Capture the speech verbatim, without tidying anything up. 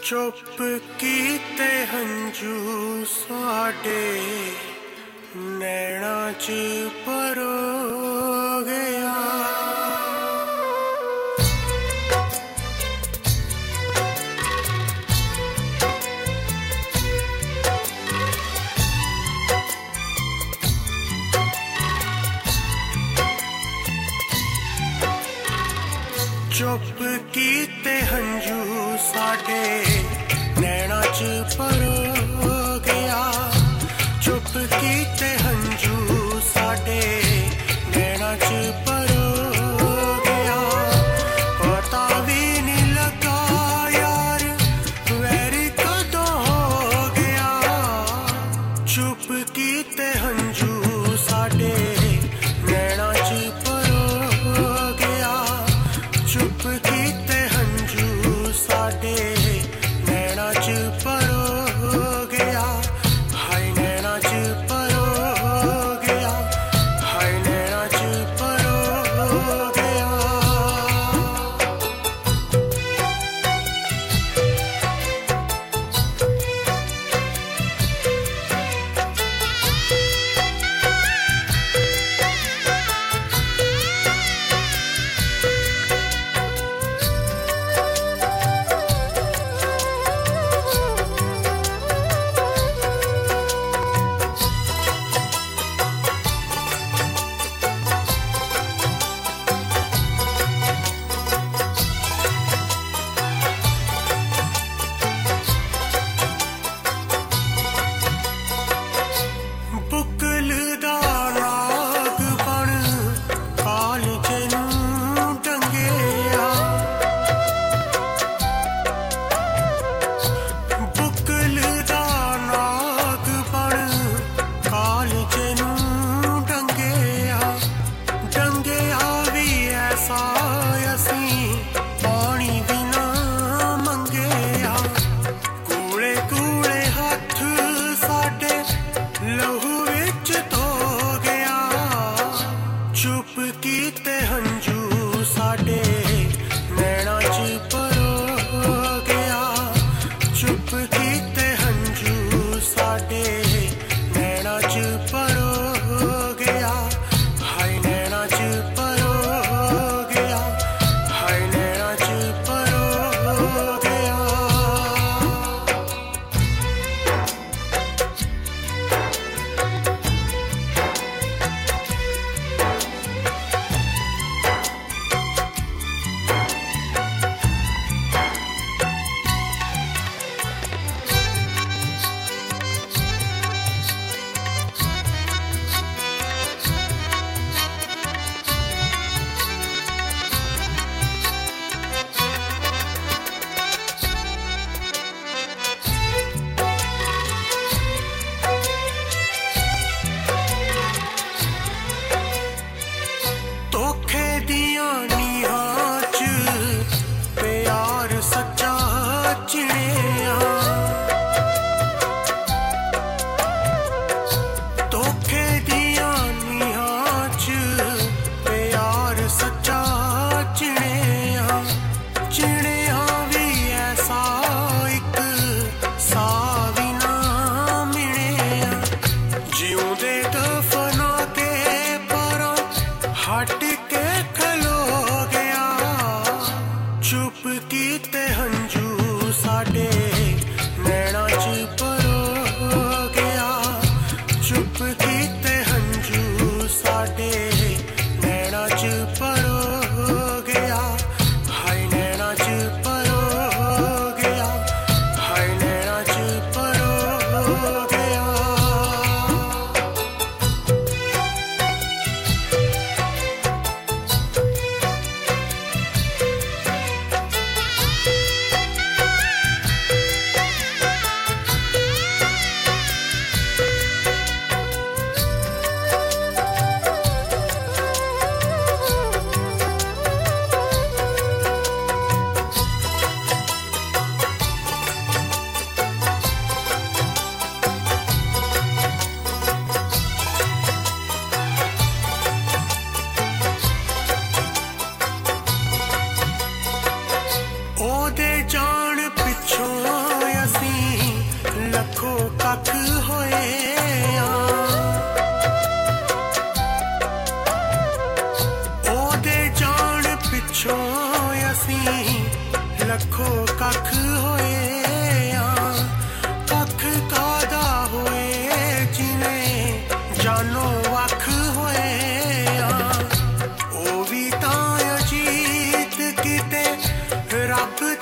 चुप कीते हंजू साडे नैना च परो गया। चुप कीते हंजू साडे नैना च परो गया। चुप कीते हंजू साडे नैना च परो गया। पता भी नहीं लगा यार वैर कदों हो गया। चुप कीते हंजू साडे नैना च परो गया। चुप कीते हंजू साडे नैना च परो गया। हाय नैना च परो गया। हाय तो असीं लखो कख होए आ कख कादा होए जिवें जानो वख होए आ ओ भी तां अजीत किते रब